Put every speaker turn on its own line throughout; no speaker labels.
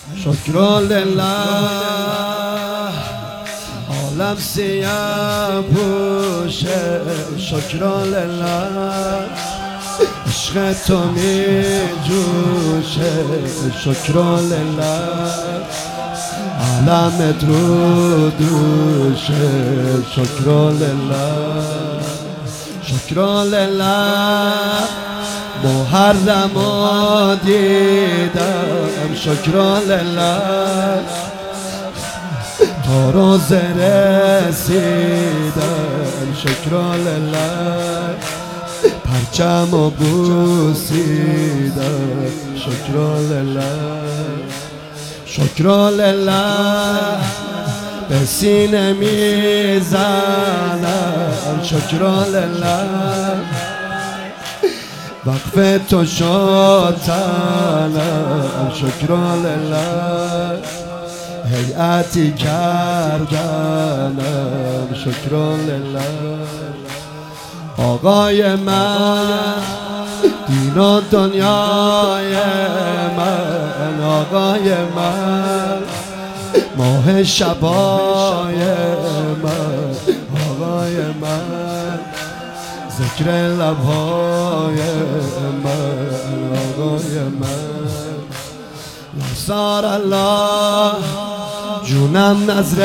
شکر لله عالم سیاه پوشه شکر لله عشق تو می جوشه شکر لله عالم درودوشه شکر لله شکر لله محرم و دیدم شکر لله تا روزه رسیدم شکر لله پرچم و بوسیدم شکر لله شکر لله به سینه میزنم شکر لله وقف تو شد تنم شکر لله هیئتی کردنم شکر لله آقای من دین و دنیای من آقای من ماه شبای من آقای من ذکر لبهای من آقای من یاسار الله جونم نظر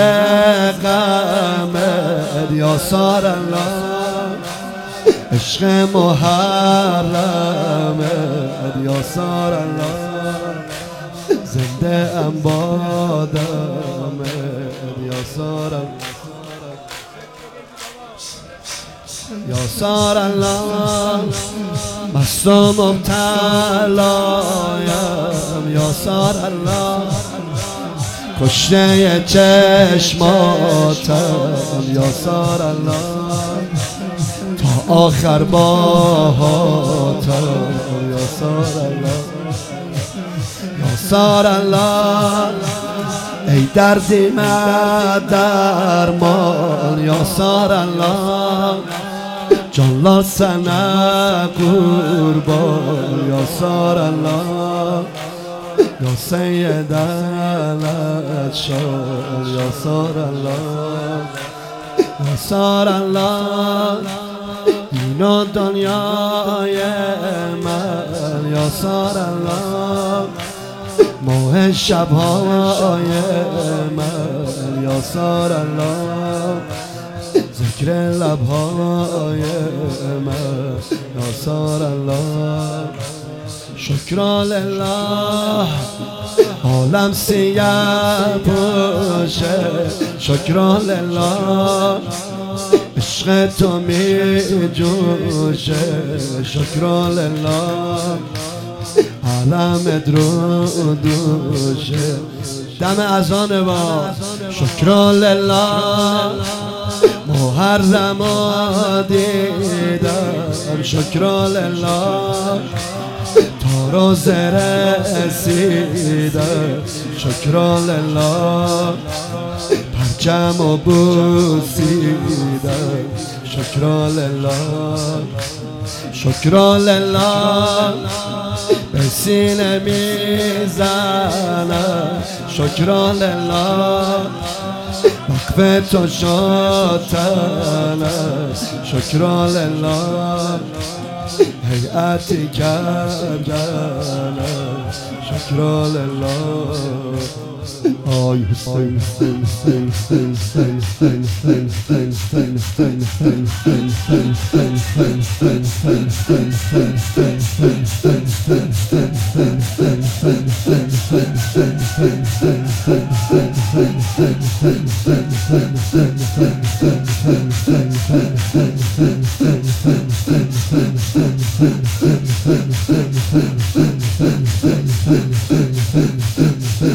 غمت یاسار الله عشق محرمت یاسار الله زنده ام بادمت یاسار یاسار الله مست و مبتلایم یاسار الله کشته چشماتم یاسار الله تا آخر باهاتم یاسار الله یاسار الله ای دردی درمان یاسار الله جان سنه قربان یاسار الله یا سید الاشار یاسار الله یاسار الله دین و دنیای من یاسار الله ماه شبهای من یاسار الله ذکر لبهای من یاسار الله شکر لله عالم سیاه پوشه شکر لله عشق تو می جوشه شکر لله عالم درودوشه دم اذان با شکر لله محرم و دیدم شکر لله تا روزه رسیدم شکر لله پرچم و بوسیدم شکر لله شکر لله به سینه میزنم شکر لله وقف تو شد تنم شکر لله هیئتی کردنم شکر لله آی حسین حسین حسین حسین حسین حسین حسین حسین حسین